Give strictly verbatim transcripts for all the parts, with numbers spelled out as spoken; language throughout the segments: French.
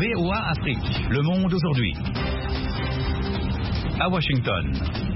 V O A Afrique. Le monde aujourd'hui. À Washington.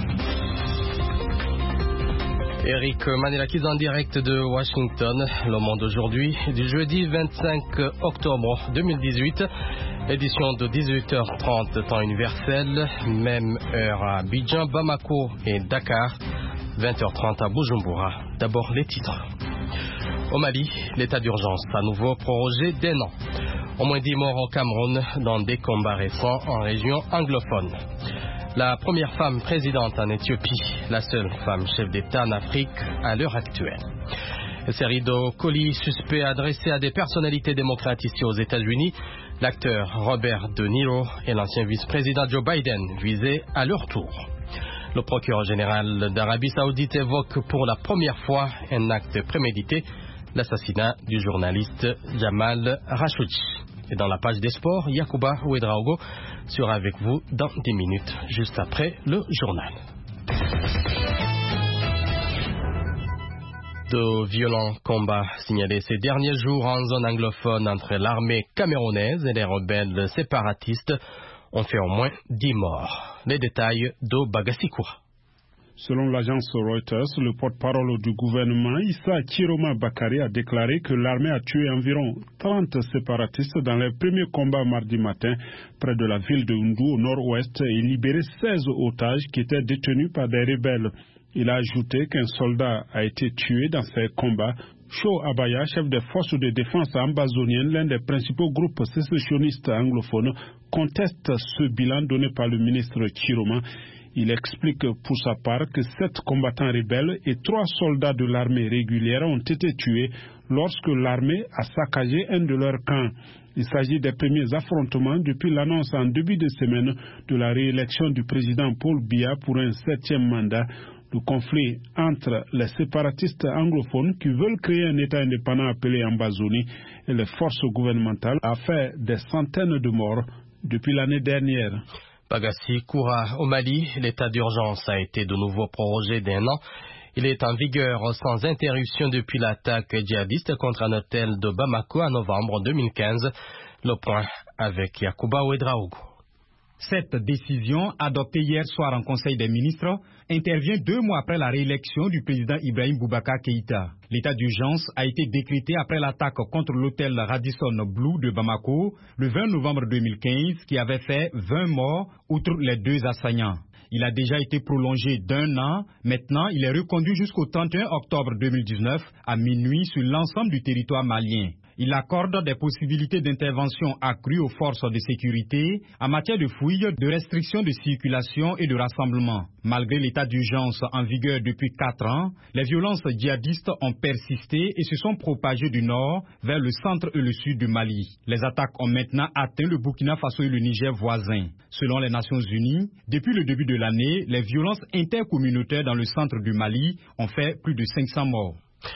Eric Manelakis en direct de Washington. Le monde aujourd'hui, du jeudi vingt-cinq octobre deux mille dix-huit. Édition de dix-huit heures trente, temps universel. Même heure à Abidjan, Bamako et Dakar. vingt heures trente à Bujumbura. D'abord les titres. Au Mali, l'état d'urgence à nouveau prorogé d'un an. Au moins dix morts au Cameroun dans des combats récents en région anglophone. La première femme présidente en Éthiopie, la seule femme chef d'État en Afrique à l'heure actuelle. Une série de colis suspects adressés à des personnalités démocrates ici aux États-Unis. L'acteur Robert De Niro et l'ancien vice-président Joe Biden visés à leur tour. Le procureur général d'Arabie Saoudite évoque pour la première fois un acte prémédité, l'assassinat du journaliste Jamal Khashoggi. Et dans la page des sports, Yacouba Ouedraogo sera avec vous dans dix minutes, juste après le journal. De violents combats signalés ces derniers jours en zone anglophone entre l'armée camerounaise et les rebelles séparatistes ont fait au moins dix morts. Les détails de Bagassikwa. Selon l'agence Reuters, le porte-parole du gouvernement, Issa Chiroma Bakary, a déclaré que l'armée a tué environ trente séparatistes dans les premiers combats mardi matin près de la ville de Oundou au nord-ouest et libéré seize otages qui étaient détenus par des rebelles. Il a ajouté qu'un soldat a été tué dans ces combats. Cho Abaya, chef des forces de défense ambazoniennes, l'un des principaux groupes sécessionnistes anglophones, conteste ce bilan donné par le ministre Chiroma. Il explique pour sa part que sept combattants rebelles et trois soldats de l'armée régulière ont été tués lorsque l'armée a saccagé un de leurs camps. Il s'agit des premiers affrontements depuis l'annonce en début de semaine de la réélection du président Paul Biya pour un septième mandat. Le conflit entre les séparatistes anglophones qui veulent créer un État indépendant appelé Ambazonie et les forces gouvernementales a fait des centaines de morts depuis l'année dernière. Bagassi Koura au Mali, l'état d'urgence a été de nouveau prorogé d'un an. Il est en vigueur sans interruption depuis l'attaque djihadiste contre un hôtel de Bamako en novembre deux mille quinze. Le point avec Yacouba Ouedraogo. Cette décision, adoptée hier soir en Conseil des ministres, intervient deux mois après la réélection du président Ibrahim Boubacar Keïta. L'état d'urgence a été décrété après l'attaque contre l'hôtel Radisson Blu de Bamako le vingt novembre deux mille quinze qui avait fait vingt morts outre les deux assaillants. Il a déjà été prolongé d'un an. Maintenant, il est reconduit jusqu'au trente et un octobre deux mille dix-neuf à minuit sur l'ensemble du territoire malien. Il accorde des possibilités d'intervention accrues aux forces de sécurité en matière de fouilles, de restrictions de circulation et de rassemblement. Malgré l'état d'urgence en vigueur depuis quatre ans, les violences djihadistes ont persisté et se sont propagées du nord vers le centre et le sud du Mali. Les attaques ont maintenant atteint le Burkina Faso et le Niger voisins. Selon les Nations Unies, depuis le début de l'année, les violences intercommunautaires dans le centre du Mali ont fait plus de cinq cents morts.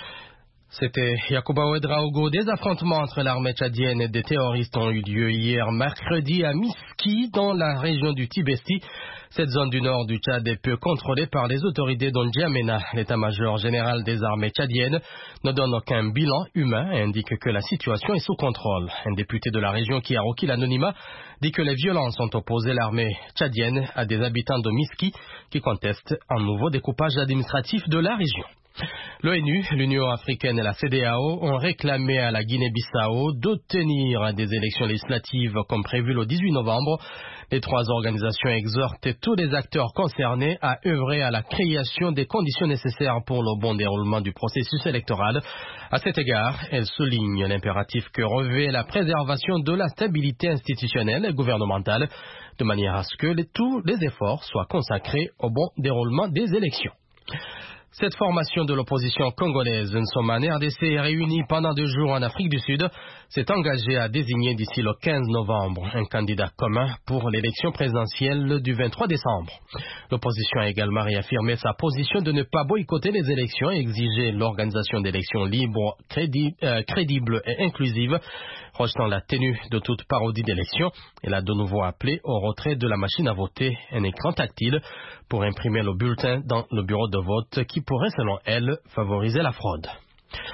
C'était Yacouba Ouedraogo. Des affrontements entre l'armée tchadienne et des terroristes ont eu lieu hier mercredi à Miski, dans la région du Tibesti. Cette zone du nord du Tchad est peu contrôlée par les autorités dont N'Djamena, l'état-major général des armées tchadiennes, ne donne aucun bilan humain et indique que la situation est sous contrôle. Un député de la région qui a requis l'anonymat dit que les violences ont opposé l'armée tchadienne à des habitants de Miski qui contestent un nouveau découpage administratif de la région. L'ONU, l'Union africaine et la C E D E A O ont réclamé à la Guinée-Bissau de tenir des élections législatives comme prévu le dix-huit novembre. Les trois organisations exhortent tous les acteurs concernés à œuvrer à la création des conditions nécessaires pour le bon déroulement du processus électoral. À cet égard, elles soulignent l'impératif que revêt la préservation de la stabilité institutionnelle et gouvernementale, de manière à ce que les, tous les efforts soient consacrés au bon déroulement des élections. Cette formation de l'opposition congolaise, Nsomane R D C, réunie pendant deux jours en Afrique du Sud, s'est engagée à désigner d'ici le quinze novembre un candidat commun pour l'élection présidentielle du vingt-trois décembre. L'opposition a également réaffirmé sa position de ne pas boycotter les élections et exiger l'organisation d'élections libres, crédi euh, crédibles et inclusives, rejetant la tenue de toute parodie d'élection. Elle a de nouveau appelé au retrait de la machine à voter, un écran tactile, pour imprimer le bulletin dans le bureau de vote qui pourrait, selon elle, favoriser la fraude.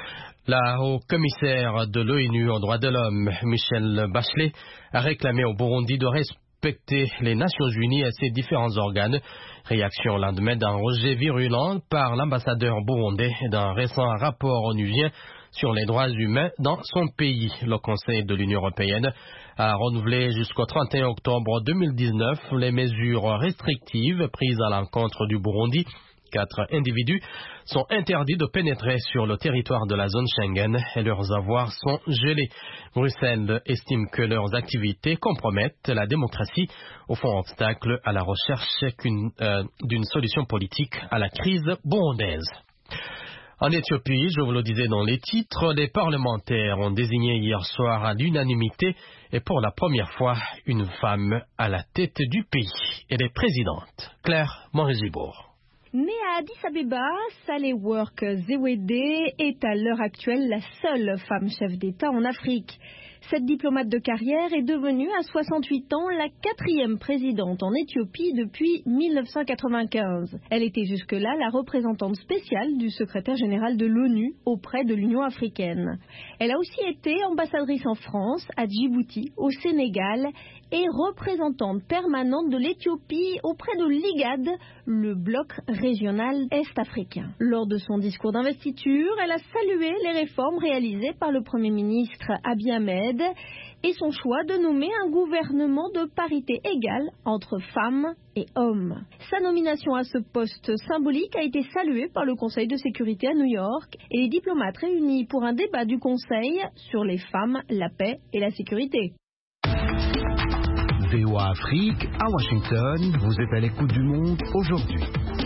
La haut-commissaire de l'ONU aux droits de l'homme, Michelle Bachelet, a réclamé au Burundi de respecter les Nations Unies et ses différents organes. Réaction au lendemain d'un rejet virulent par l'ambassadeur burundais d'un récent rapport onusien sur les droits humains dans son pays. Le Conseil de l'Union européenne a renouvelé jusqu'au trente et un octobre deux mille dix-neuf les mesures restrictives prises à l'encontre du Burundi. Quatre individus sont interdits de pénétrer sur le territoire de la zone Schengen et leurs avoirs sont gelés. Bruxelles estime que leurs activités compromettent la démocratie, au fond obstacle à la recherche qu'une, euh, d'une solution politique à la crise burundaise. En Éthiopie, je vous le disais dans les titres, les parlementaires ont désigné hier soir à l'unanimité et pour la première fois une femme à la tête du pays. Elle est présidente. Claire Morézibourg. Née à Addis Abeba, Sahle-Work Zewede est à l'heure actuelle la seule femme chef d'État en Afrique. Cette diplomate de carrière est devenue à soixante-huit ans la quatrième présidente en Éthiopie depuis mille neuf cent quatre-vingt-quinze. Elle était jusque-là la représentante spéciale du secrétaire général de l'ONU auprès de l'Union africaine. Elle a aussi été ambassadrice en France, à Djibouti, au Sénégal et représentante permanente de l'Éthiopie auprès de l'I G A D, le bloc régional est-africain. Lors de son discours d'investiture, elle a salué les réformes réalisées par le Premier ministre Abiy Ahmed et son choix de nommer un gouvernement de parité égale entre femmes et hommes. Sa nomination à ce poste symbolique a été saluée par le Conseil de sécurité à New York et les diplomates réunis pour un débat du Conseil sur les femmes, la paix et la sécurité. V O A Afrique, à Washington, vous êtes à l'écoute du monde aujourd'hui.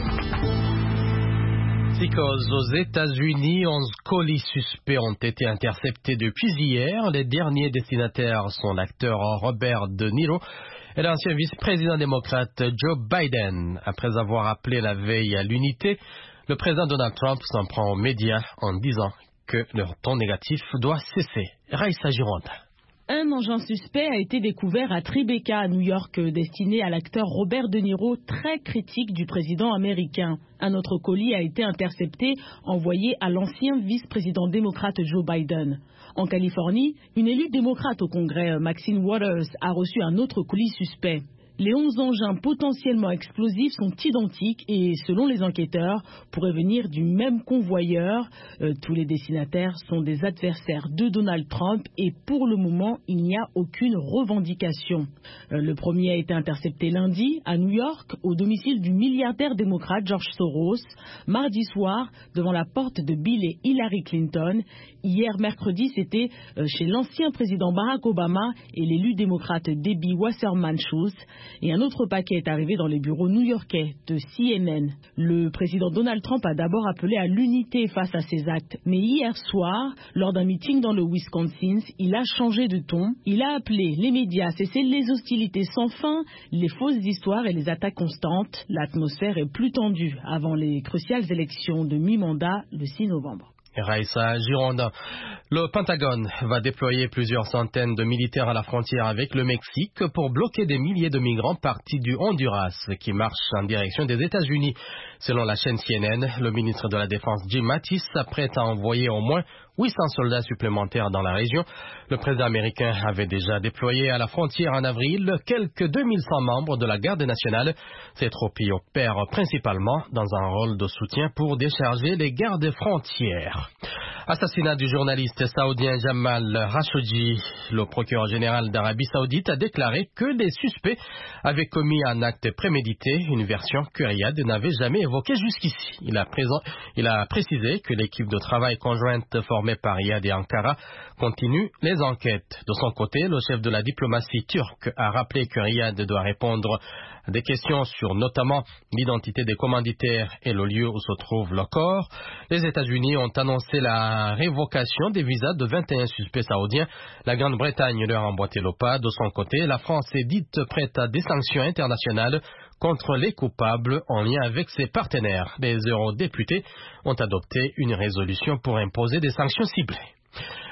Aux États-Unis, onze colis suspects ont été interceptés depuis hier. Les derniers destinataires sont l'acteur Robert De Niro et l'ancien vice-président démocrate Joe Biden. Après avoir appelé la veille à l'unité, le président Donald Trump s'en prend aux médias en disant que leur ton négatif doit cesser. Raïssa Gironde. Un engin suspect a été découvert à Tribeca, à New York, destiné à l'acteur Robert De Niro, très critique du président américain. Un autre colis a été intercepté, envoyé à l'ancien vice-président démocrate Joe Biden. En Californie, une élue démocrate au Congrès, Maxine Waters, a reçu un autre colis suspect. Les onze engins potentiellement explosifs sont identiques et, selon les enquêteurs, pourraient venir du même convoyeur. Euh, tous les destinataires sont des adversaires de Donald Trump et pour le moment, il n'y a aucune revendication. Euh, le premier a été intercepté lundi à New York, au domicile du milliardaire démocrate George Soros, mardi soir, devant la porte de Bill et Hillary Clinton. Hier, mercredi, c'était euh, chez l'ancien président Barack Obama et l'élu démocrate Debbie Wasserman-Schultz. Et un autre paquet est arrivé dans les bureaux new-yorkais de C N N. Le président Donald Trump a d'abord appelé à l'unité face à ces actes. Mais hier soir, lors d'un meeting dans le Wisconsin, il a changé de ton. Il a appelé les médias à cesser les hostilités sans fin, les fausses histoires et les attaques constantes. L'atmosphère est plus tendue avant les cruciales élections de mi-mandat le six novembre. Raïssa Gironde. Le Pentagone va déployer plusieurs centaines de militaires à la frontière avec le Mexique pour bloquer des milliers de migrants partis du Honduras qui marchent en direction des États-Unis. Selon la chaîne C N N, le ministre de la Défense Jim Mattis s'apprête à envoyer au moins huit cents soldats supplémentaires dans la région. Le président américain avait déjà déployé à la frontière en avril quelques deux mille cent membres de la garde nationale. Ces troupes y opèrent principalement dans un rôle de soutien pour décharger les gardes frontières. Assassinat du journaliste saoudien Jamal Khashoggi. Le procureur général d'Arabie Saoudite a déclaré que les suspects avaient commis un acte prémédité, une version que Riyad n'avait jamais évoquée jusqu'ici. Il a, présent, il a précisé que l'équipe de travail conjointe formée par Riyad et Ankara continue les enquêtes. De son côté, le chef de la diplomatie turque a rappelé que Riyad doit répondre à des questions sur notamment l'identité des commanditaires et le lieu où se trouve le corps. Les États-Unis ont annoncé la révocation des visas de vingt et un suspects saoudiens. La Grande-Bretagne leur a emboîté le pas. De son côté, la France est dite prête à des sanctions internationales contre les coupables en lien avec ses partenaires. Les eurodéputés ont adopté une résolution pour imposer des sanctions ciblées.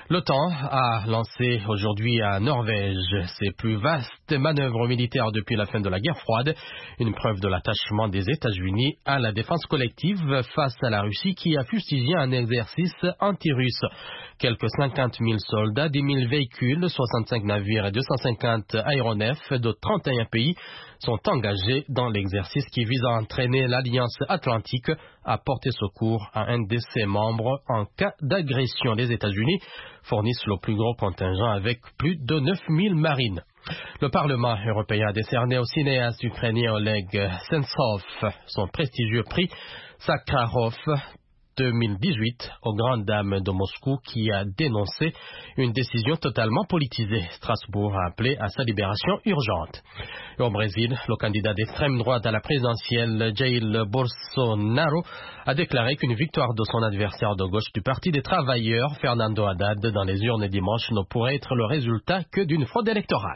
L'OTAN a lancé aujourd'hui à Norvège ses plus vastes manœuvres militaires depuis la fin de la guerre froide, une preuve de l'attachement des États-Unis à la défense collective face à la Russie qui a fustigé un exercice anti-russe. Quelques cinquante mille soldats, dix mille véhicules, soixante-cinq navires et deux cent cinquante aéronefs de trente et un pays sont engagés dans l'exercice qui vise à entraîner l'Alliance Atlantique à porter secours à un de ses membres en cas d'agression. Les États-Unis fournissent le plus gros contingent avec plus de neuf mille marines. Le Parlement européen a décerné au cinéaste ukrainien Oleg Sentsov son prestigieux prix Sakharov deux mille dix-huit aux grandes dames de Moscou qui a dénoncé une décision totalement politisée. Strasbourg a appelé à sa libération urgente. Et au Brésil, le candidat d'extrême droite à la présidentielle Jair Bolsonaro a déclaré qu'une victoire de son adversaire de gauche du Parti des travailleurs, Fernando Haddad, dans les urnes dimanche ne pourrait être le résultat que d'une fraude électorale.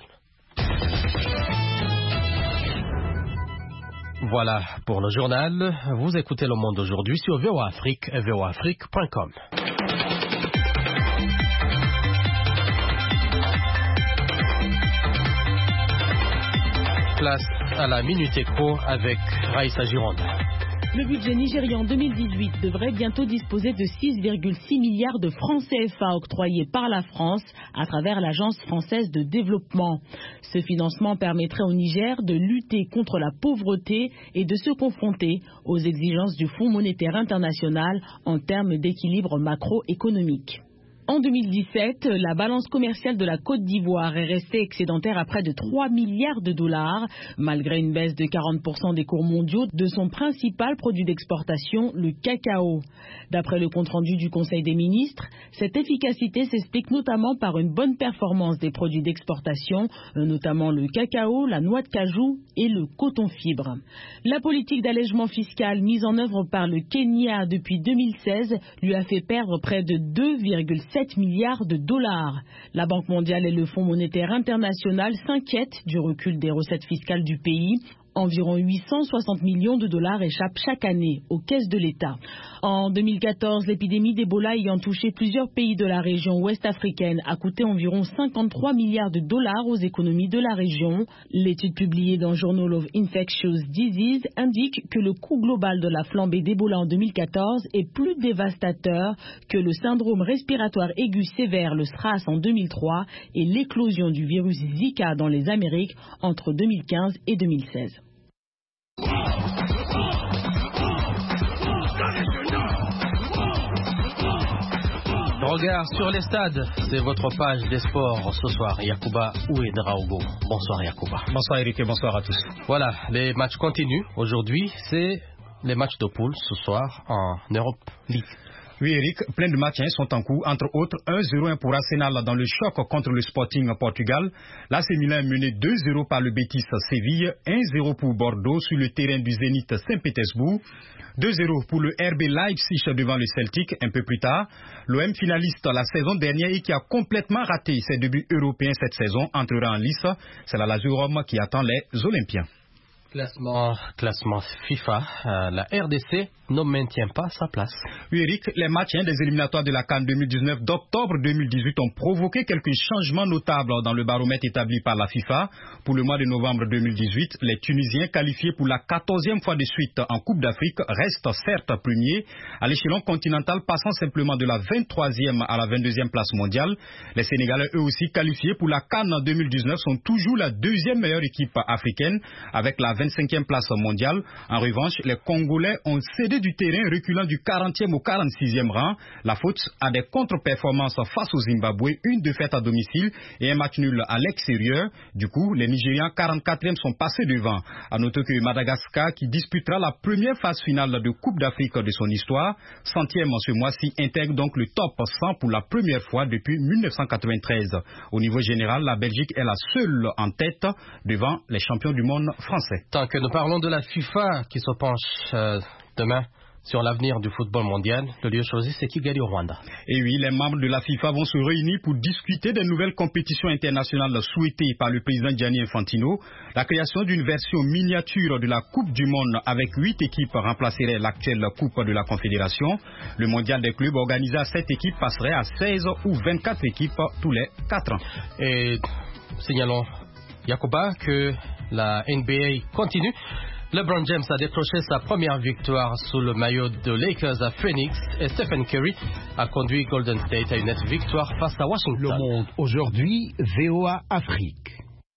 Voilà pour le journal. Vous écoutez Le Monde aujourd'hui sur V O A Afrique et V O A Afrique point com. Place à la Minute Éco avec Raïssa Gironde. Le budget nigérian deux mille dix-huit devrait bientôt disposer de six virgule six milliards de francs C F A octroyés par la France à travers l'Agence française de développement. Ce financement permettrait au Niger de lutter contre la pauvreté et de se confronter aux exigences du Fonds monétaire international en termes d'équilibre macroéconomique. En deux mille dix-sept, la balance commerciale de la Côte d'Ivoire est restée excédentaire à près de trois milliards de dollars, malgré une baisse de quarante pour cent des cours mondiaux de son principal produit d'exportation, le cacao. D'après le compte-rendu du Conseil des ministres, cette efficacité s'explique notamment par une bonne performance des produits d'exportation, notamment le cacao, la noix de cajou et le coton-fibre. La politique d'allègement fiscal mise en œuvre par le Kenya depuis deux mille seize lui a fait perdre près de deux virgule sept milliards de dollars. La Banque mondiale et le Fonds monétaire international s'inquiètent du recul des recettes fiscales du pays. Environ huit cent soixante millions de dollars échappent chaque année aux caisses de l'État. En deux mille quatorze, l'épidémie d'Ebola ayant touché plusieurs pays de la région ouest africaine a coûté environ cinquante-trois milliards de dollars aux économies de la région. L'étude publiée dans Journal of Infectious Diseases indique que le coût global de la flambée d'Ebola en deux mille quatorze est plus dévastateur que le syndrome respiratoire aigu sévère, le SRAS, en deux mille trois et l'éclosion du virus Zika dans les Amériques entre deux mille quinze et deux mille seize. Regard sur les stades, c'est votre page des sports ce soir. Yacouba Ouedraogo. Bonsoir Yacouba. Bonsoir Eric et bonsoir à tous. Voilà, les matchs continuent. Aujourd'hui, c'est les matchs de poule ce soir en Europe League. Oui Eric, plein de matchs hein, sont en cours, entre autres un zéro pour Arsenal dans le choc contre le Sporting Portugal. L'A C Milan est mené deux zéro par le Betis Séville, un zéro pour Bordeaux sur le terrain du Zénith Saint-Pétersbourg, deux zéro pour le R B Leipzig devant le Celtic un peu plus tard. L'O M finaliste la saison dernière et qui a complètement raté ses débuts européens cette saison entrera en lice. C'est la Lazio Rome qui attend les Olympiens. Classement, classement FIFA, euh, la R D C ne maintient pas sa place. Oui Eric, les matchs hein, des éliminatoires de la CAN deux mille dix-neuf d'octobre deux mille dix-huit ont provoqué quelques changements notables dans le baromètre établi par la FIFA. Pour le mois de novembre deux mille dix-huit, les Tunisiens qualifiés pour la quatorzième fois de suite en Coupe d'Afrique restent certes premiers, à l'échelon continental passant simplement de la vingt-troisième à la vingt-deuxième place mondiale. Les Sénégalais eux aussi qualifiés pour la CAN deux mille dix-neuf sont toujours la deuxième meilleure équipe africaine avec la vingt-cinquième place mondiale. En revanche, les Congolais ont cédé du terrain, reculant du quarantième au quarante-sixième rang. La faute à des contre-performances face au Zimbabwe, une défaite à domicile et un match nul à l'extérieur. Du coup, les Nigérians quarante-quatrième sont passés devant. À noter que Madagascar, qui disputera la première phase finale de Coupe d'Afrique de son histoire, centième en ce mois-ci, intègre donc le top cent pour la première fois depuis mille neuf cent quatre-vingt-treize. Au niveau général, la Belgique est la seule en tête devant les champions du monde français. Tant que nous parlons de la FIFA qui se penche euh, demain Sur l'avenir du football mondial, le lieu choisi, c'est Kigali au Rwanda. Et oui, les membres de la FIFA vont se réunir pour discuter des nouvelles compétitions internationales souhaitées par le président Gianni Infantino. La création d'une version miniature de la Coupe du Monde avec huit équipes remplacerait l'actuelle Coupe de la Confédération. Le mondial des clubs organisé à sept équipes passerait à seize ou vingt-quatre équipes tous les quatre ans. Et signalons, Yakuba, que la N B A continue. LeBron James a décroché sa première victoire sous le maillot de Lakers à Phoenix et Stephen Curry a conduit Golden State à une nette victoire face à Washington. Le Monde aujourd'hui, V O A Afrique.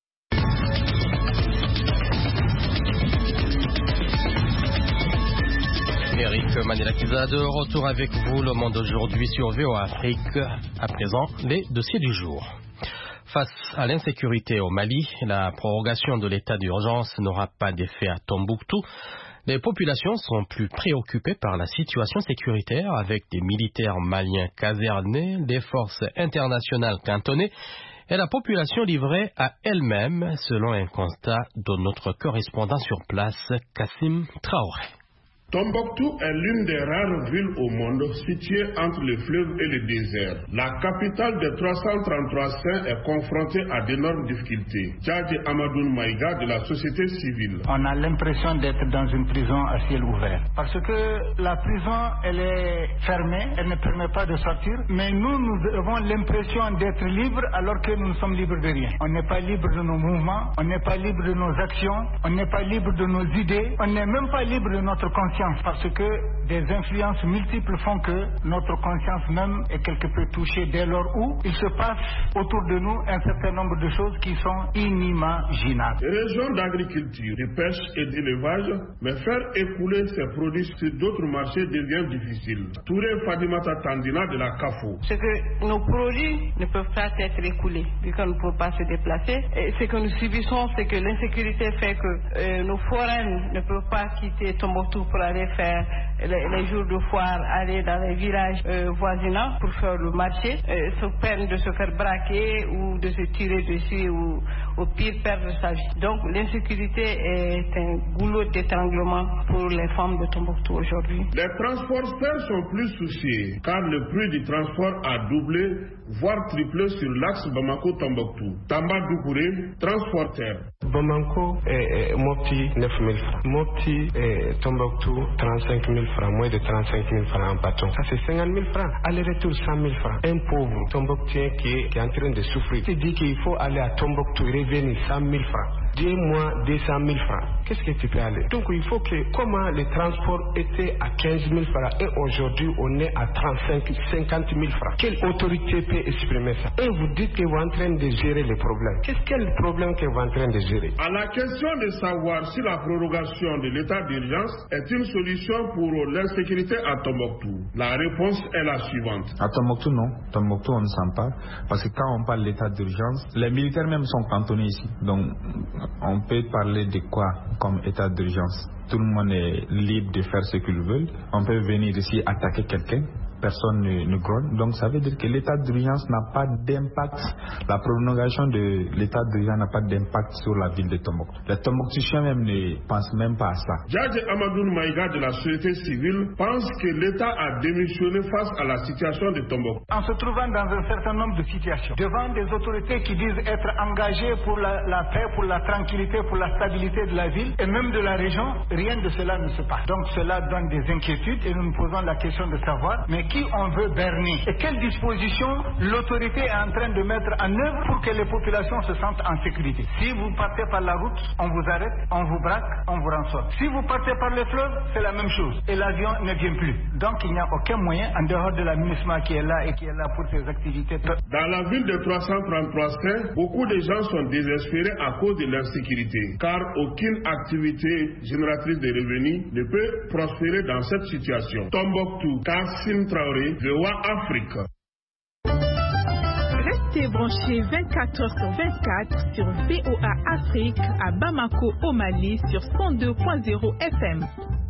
Eric Manelakiza de retour avec vous, Le Monde aujourd'hui sur V O A Afrique. À présent, les dossiers du jour. Face à l'insécurité au Mali, la prorogation de l'état d'urgence n'aura pas d'effet à Tombouctou. Les populations sont plus préoccupées par la situation sécuritaire avec des militaires maliens casernés, des forces internationales cantonnées et la population livrée à elle-même, selon un constat de notre correspondant sur place, Kassim Traoré. Tombouctou est l'une des rares villes au monde située entre le fleuve et le désert. La capitale des trois cent trente-trois saints est confrontée à d'énormes difficultés. Djadji Amadoun Maïga de la société civile. On a l'impression d'être dans une prison à ciel ouvert. Parce que la prison, elle est fermée, elle ne permet pas de sortir. Mais nous, nous avons l'impression d'être libres alors que nous ne sommes libres de rien. On n'est pas libre de nos mouvements, on n'est pas libre de nos actions, on n'est pas libre de nos idées, on n'est même pas libre de notre conscience. Parce que des influences multiples font que notre conscience même est quelque peu touchée dès lors où il se passe autour de nous un certain nombre de choses qui sont inimaginables. Région d'agriculture, de pêche et d'élevage, mais faire écouler ces produits sur d'autres marchés devient difficile. Touré Fadimata Tandina de la CAFO. C'est que nos produits ne peuvent pas être écoulés, vu qu'on ne peut pas se déplacer. Et ce que nous subissons, c'est que l'insécurité fait que euh, nos foraines ne peuvent pas quitter Tombouctou pour aller faire les, les jours de foire, aller dans les villages euh, voisinants pour faire le marché, euh, sous peine de se faire braquer ou de se tirer dessus ou au pire perdre sa vie. Donc l'insécurité est un goulot d'étranglement pour les femmes de Tombouctou aujourd'hui. Les transporteurs sont plus souciés car le prix du transport a doublé, voire triplé sur l'axe Bamako-Tombouctou. Tamba Doukouré, transporteur. Bamako et Mopti neuf mille francs. Mopti et Tombouctou trente-cinq mille francs, moins de trente-cinq mille francs en bâton. Ça c'est cinquante mille francs. Aller-retour cent mille francs. Un pauvre Tombouctien qui est, qui est en train de souffrir. Il dit qu'il faut aller à Tombouctou et revenir cent mille francs. Dis-moi deux cent mille francs. Qu'est-ce que tu peux aller? Donc il faut que, comment les transports étaient à quinze mille francs et aujourd'hui on est à trente-cinq, cinquante mille francs. Quelle autorité peut exprimer ça? Et vous dites que vous êtes en train de gérer les problèmes. Qu'est-ce que le problème que vous êtes en train de gérer? À la question de savoir si la prorogation de l'état d'urgence est une solution pour l'insécurité à Tombouctou, la réponse est la suivante. À Tombouctou, non. Tombouctou, on ne sent pas. Parce que quand on parle d'état d'urgence, les militaires même sont cantonnés ici. Donc, on peut parler de quoi comme état d'urgence? Tout le monde est libre de faire ce qu'il veut. On peut venir ici attaquer quelqu'un. Personne ne, ne grogne. Donc ça veut dire que l'état d'urgence n'a pas d'impact. La prolongation de l'état d'urgence n'a pas d'impact sur la ville de Tombouctou. Les Tombouctoutiens même ne pensent même pas à ça. Djadji Amadoun Maïga de la société civile pense que l'État a démissionné face à la situation de Tombouctou. En se trouvant dans un certain nombre de situations, devant des autorités qui disent être engagées pour la, la paix, pour la tranquillité, pour la stabilité de la ville et même de la région, rien de cela ne se passe. Donc cela donne des inquiétudes et nous nous posons la question de savoir, mais qui on veut berner et quelles dispositions l'autorité est en train de mettre en œuvre pour que les populations se sentent en sécurité. Si vous partez par la route, on vous arrête, on vous braque, on vous rensort. Si vous partez par le fleuve, c'est la même chose et l'avion ne vient plus. Donc il n'y a aucun moyen en dehors de la MINUSMA qui est là et qui est là pour ses activités. Dans la ville de trois cent trente-trois saints, beaucoup de gens sont désespérés à cause de l'insécurité car aucune activité génératrice de revenus ne peut prospérer dans cette situation. Tombouctou, Kassim Traoré, V O A Afrique. Restez branchés vingt-quatre heures sur vingt-quatre sur V O A Afrique à Bamako au Mali sur cent deux point zéro F M.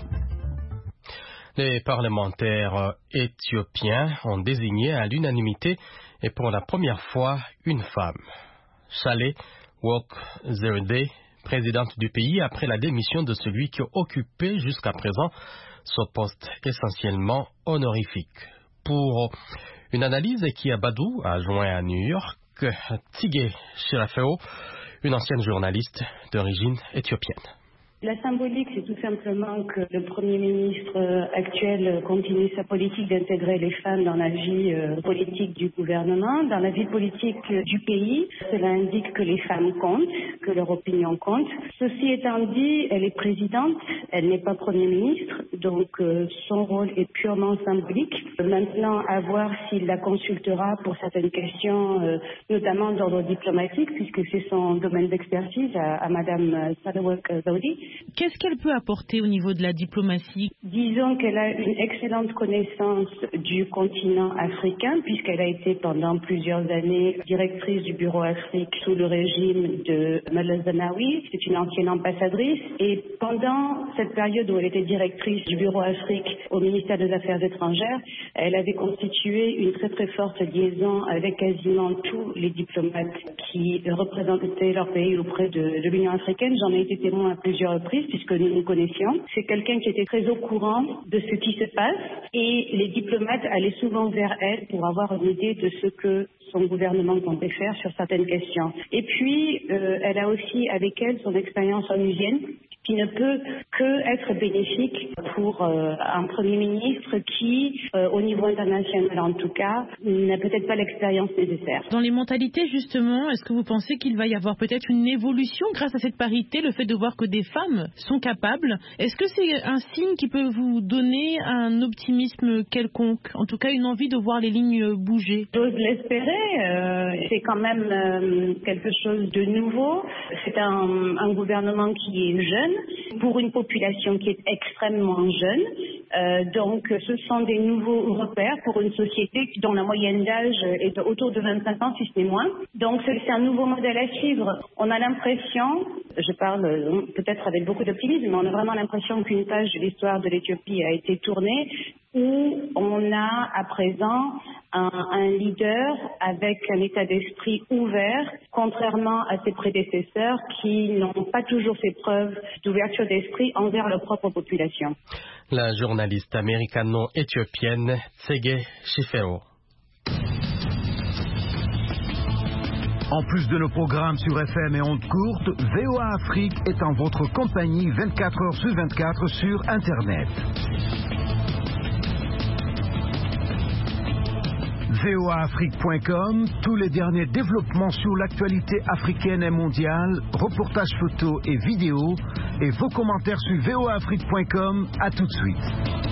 Les parlementaires éthiopiens ont désigné à l'unanimité et pour la première fois une femme. Saleh Work-Zewde, présidente du pays après la démission de celui qui occupait jusqu'à présent ce poste essentiellement honorifique. Pour une analyse qui Badou a joint à New York, Tsege Chifewo, une ancienne journaliste d'origine éthiopienne. La symbolique, c'est tout simplement que le Premier ministre actuel continue sa politique d'intégrer les femmes dans la vie politique du gouvernement, dans la vie politique du pays. Cela indique que les femmes comptent, que leur opinion compte. Ceci étant dit, elle est présidente, elle n'est pas Premier ministre, donc son rôle est purement symbolique. Maintenant, à voir s'il la consultera pour certaines questions, notamment d'ordre diplomatique, puisque c'est son domaine d'expertise à, à Madame Sahle-Work Zewde. Qu'est-ce qu'elle peut apporter au niveau de la diplomatie? Disons qu'elle a une excellente connaissance du continent africain, puisqu'elle a été pendant plusieurs années directrice du Bureau Afrique sous le régime de Meles Zenawi. C'est une ancienne ambassadrice. Et pendant cette période où elle était directrice du Bureau Afrique au ministère des Affaires étrangères, elle avait constitué une très très forte liaison avec quasiment tous les diplomates qui représentaient leur pays auprès de, de l'Union africaine. J'en ai été témoin à plusieurs reprises puisque nous nous connaissions. C'est quelqu'un qui était très au courant de ce qui se passe et les diplomates allaient souvent vers elle pour avoir une idée de ce que son gouvernement comptait faire sur certaines questions. Et puis, euh, elle a aussi avec elle son expérience onusienne qui ne peut que être bénéfique pour euh, un Premier ministre qui, euh, au niveau international en tout cas, n'a peut-être pas l'expérience nécessaire. Dans les mentalités justement, est-ce que vous pensez qu'il va y avoir peut-être une évolution grâce à cette parité, le fait de voir que des femmes sont capables? Est-ce que c'est un signe qui peut vous donner un optimisme quelconque, en tout cas une envie de voir les lignes bouger? J'ose l'espérer, euh, c'est quand même euh, quelque chose de nouveau. C'est un, un gouvernement qui est jeune, pour une population qui est extrêmement jeune. Euh, donc ce sont des nouveaux repères pour une société dont la moyenne d'âge est de, autour de vingt-cinq ans, si ce n'est moins. Donc c'est un nouveau modèle à suivre. On a l'impression, je parle peut-être avec beaucoup d'optimisme, mais on a vraiment l'impression qu'une page de l'histoire de l'Éthiopie a été tournée, où on a à présent un, un leader avec un état d'esprit ouvert, contrairement à ses prédécesseurs qui n'ont pas toujours fait preuve d'ouverture d'esprit envers leur propre population. La journaliste américano-éthiopienne Tsege Chifewo. En plus de nos programmes sur F M et ondes courtes, V O A Afrique est en votre compagnie vingt-quatre heures sur vingt-quatre sur Internet. V O A Afrique point com, tous les derniers développements sur l'actualité africaine et mondiale, reportages photos et vidéos, et vos commentaires sur V O A Afrique point com. À tout de suite.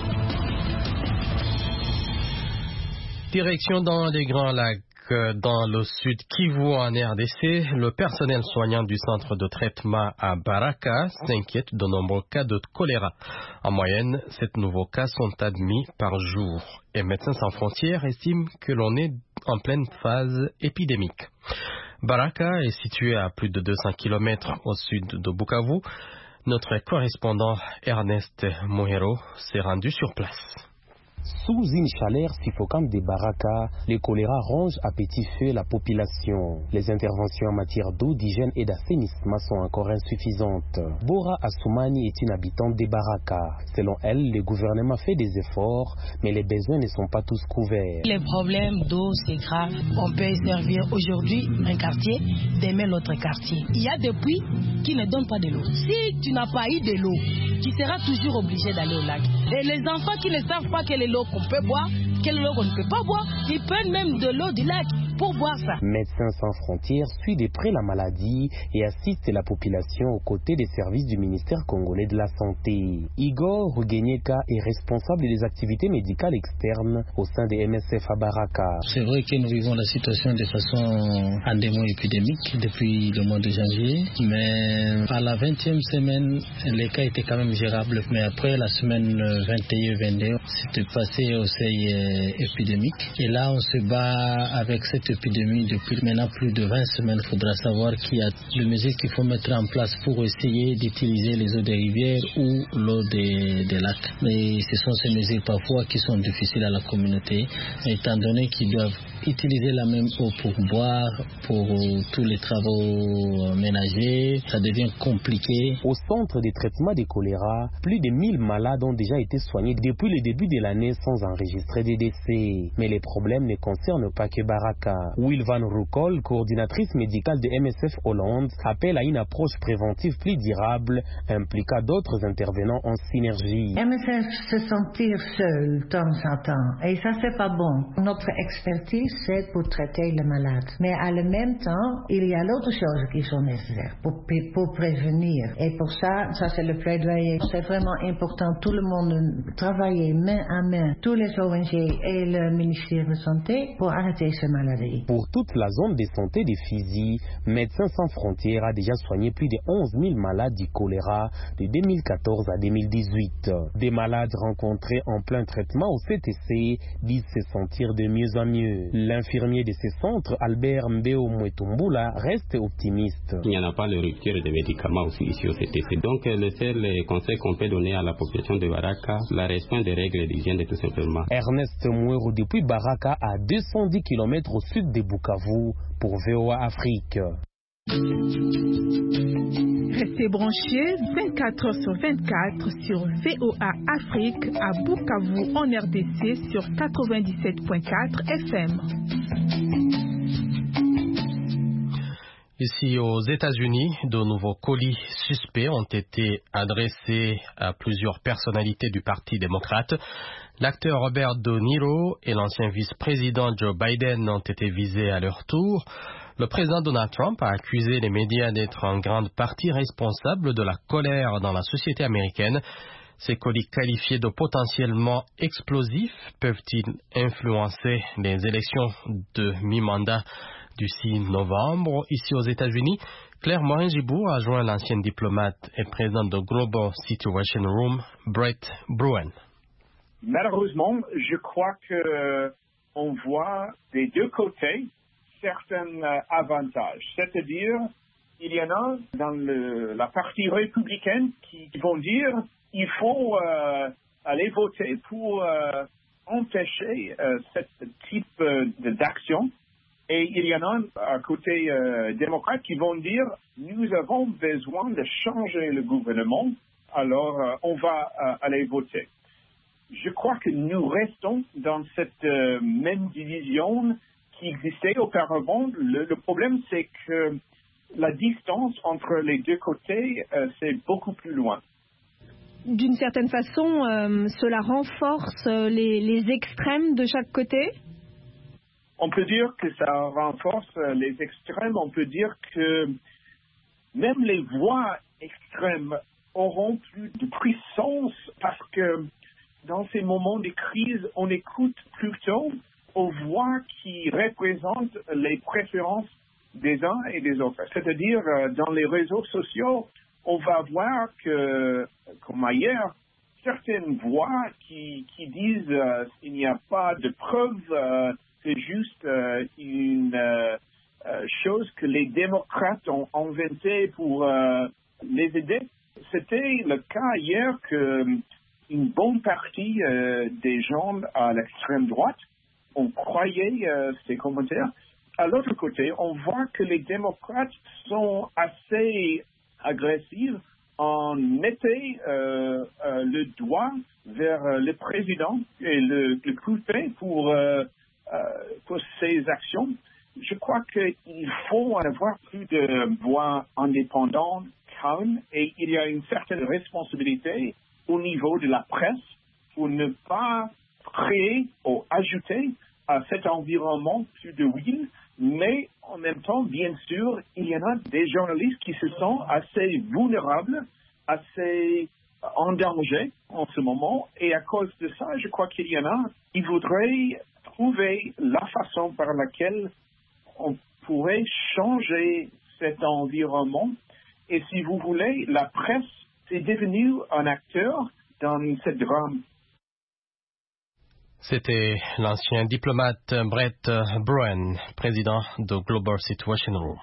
Direction dans les Grands Lacs. Dans le sud Kivu en R D C, le personnel soignant du centre de traitement à Baraka s'inquiète de nombreux cas de choléra. En moyenne, sept nouveaux cas sont admis par jour et Médecins sans frontières estiment que l'on est en pleine phase épidémique. Baraka est situé à plus de deux cents kilomètres au sud de Bukavu. Notre correspondant Ernest Mohero s'est rendu sur place. Sous une chaleur suffocante des Baraka, le choléra ronge à petit feu la population. Les interventions en matière d'eau, d'hygiène et d'assainissement sont encore insuffisantes. Bora Assoumani est une habitante des Baraka. Selon elle, le gouvernement fait des efforts, mais les besoins ne sont pas tous couverts. Les problèmes d'eau, c'est grave. On peut servir aujourd'hui un quartier, demain l'autre quartier. Il y a des puits qui ne donnent pas de l'eau. Si tu n'as pas eu de l'eau, tu seras toujours obligé d'aller au lac. Et les enfants qui ne savent pas quelle est l'eau qu'on peut boire, quelle eau qu'on ne peut pas boire, ils prennent même de l'eau du lac pour boire ça. Médecins sans frontières suit de près la maladie et assiste la population aux côtés des services du ministère congolais de la Santé. Igor Rugenyeka est responsable des activités médicales externes au sein des M S F à Baraka. C'est vrai que nous vivons la situation de façon endémo-épidémique depuis le mois de janvier, mais à la vingtième semaine, les cas étaient quand même gérables. Mais après la semaine vingt et un vingt-deux, c'était passé au seuil épidémique. Et là, on se bat avec cette cette épidémie depuis maintenant plus de vingt semaines. Il faudra savoir qu'il y a des mesures qu'il faut mettre en place pour essayer d'utiliser les eaux des rivières ou l'eau des, des lacs. Mais ce sont ces mesures parfois qui sont difficiles à la communauté, étant donné qu'ils doivent utiliser la même eau pour boire, pour tous les travaux ménagers. Ça devient compliqué. Au centre de traitement des choléra, plus de mille malades ont déjà été soignés depuis le début de l'année sans enregistrer des décès. Mais les problèmes ne concernent pas que Baraka. Will Van Roekol, coordinatrice médicale de M S F Hollande, appelle à une approche préventive plus durable, impliquant d'autres intervenants en synergie. M S F se sentir seul de temps en temps, et ça c'est pas bon. Notre expertise c'est pour traiter les malades, mais à le même temps, il y a d'autres choses qui sont nécessaires pour, pour prévenir. Et pour ça, ça c'est le plaidoyer. C'est vraiment important, tout le monde travailler main à main, tous les O N G et le ministère de Santé pour arrêter ces maladies. Pour toute la zone de santé des Fizi, Médecins sans frontières a déjà soigné plus de onze mille malades du choléra de deux mille quatorze à deux mille dix-huit. Des malades rencontrés en plein traitement au C T C disent se sentir de mieux en mieux. L'infirmier de ce centre, Albert Mbeo Mwetumbula, reste optimiste. Il n'y en a pas de rupture de médicaments aussi ici au C T C. Donc le seul conseil qu'on peut donner à la population de Baraka, la respect des règles d'hygiène tout simplement. Ernest Mouero depuis Baraka à deux cent dix kilomètres au sud de Bukavu pour V O A Afrique. Restez branchés vingt-quatre heures sur vingt-quatre sur V O A Afrique à Bukavu en R D C sur quatre-vingt-dix-sept virgule quatre F M. Ici aux États-Unis, de nouveaux colis suspects ont été adressés à plusieurs personnalités du Parti démocrate. L'acteur Robert De Niro et l'ancien vice-président Joe Biden ont été visés à leur tour. Le président Donald Trump a accusé les médias d'être en grande partie responsables de la colère dans la société américaine. Ces colis qualifiés de potentiellement explosifs peuvent-ils influencer les élections de mi-mandat du six novembre ici aux États-Unis? Claire Morin-Gibour a joint l'ancien diplomate et président de Global Situation Room, Brett Bruen. Malheureusement, je crois que on voit des deux côtés certains avantages. C'est-à-dire, il y en a dans le, la partie républicaine qui vont dire il faut euh, aller voter pour euh, empêcher euh, ce type euh, d'action. Et il y en a à côté euh, démocrate qui vont dire nous avons besoin de changer le gouvernement, alors euh, on va euh, aller voter. Je crois que nous restons dans cette euh, même division qui existait auparavant. Le, le problème, c'est que la distance entre les deux côtés, euh, c'est beaucoup plus loin. D'une certaine façon, euh, cela renforce les, les extrêmes de chaque côté? On peut dire que ça renforce les extrêmes. On peut dire que même les voix extrêmes auront plus de puissance parce que dans ces moments de crise, on écoute plutôt aux voix qui représentent les préférences des uns et des autres. C'est-à-dire, dans les réseaux sociaux, on va voir que, comme ailleurs, certaines voix qui, qui disent euh, qu'il n'y a pas de preuves, euh, c'est juste euh, une euh, chose que les démocrates ont inventée pour euh, les aider. C'était le cas hier que une bonne partie euh, des gens à l'extrême droite ont croyé euh, ces commentaires. À l'autre côté, on voit que les démocrates sont assez agressifs en mettant euh, euh, le doigt vers euh, le président et le, le culper pour, euh, euh, pour ses actions. Je crois qu'il faut avoir plus de voix indépendantes, calmes, et il y a une certaine responsabilité au niveau de la presse pour ne pas créer ou ajouter à cet environnement plus de huile, mais en même temps, bien sûr, il y en a des journalistes qui se sentent assez vulnérables, assez en danger en ce moment, et à cause de ça, je crois qu'il y en a qui voudraient trouver la façon par laquelle on pourrait changer cet environnement. Et si vous voulez, la presse est devenue un acteur dans ce drame. C'était l'ancien diplomate Brett Broen, président de Global Situation Room.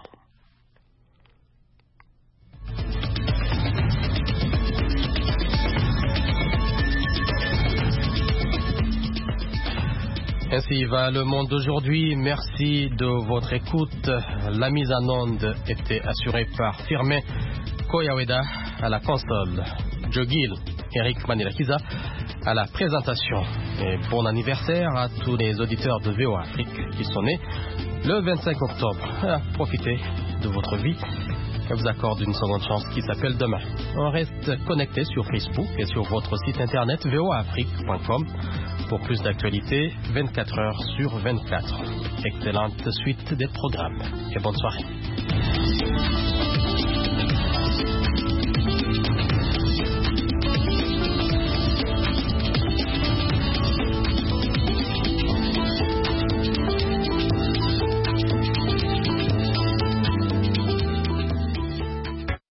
Ainsi va le monde d'aujourd'hui. Merci de votre écoute. La mise en onde était assurée par Firmin Koyaweda à la console, Joe Gill, Eric Manilakiza à la présentation. Et bon anniversaire à tous les auditeurs de V O A Afrique qui sont nés le vingt-cinq octobre. Profitez de votre vie. Je vous accorde une seconde chance qui s'appelle demain. On reste connecté sur Facebook et sur votre site internet v o a afrique point com pour plus d'actualités vingt-quatre heures sur vingt-quatre. Excellente suite des programmes et bonne soirée.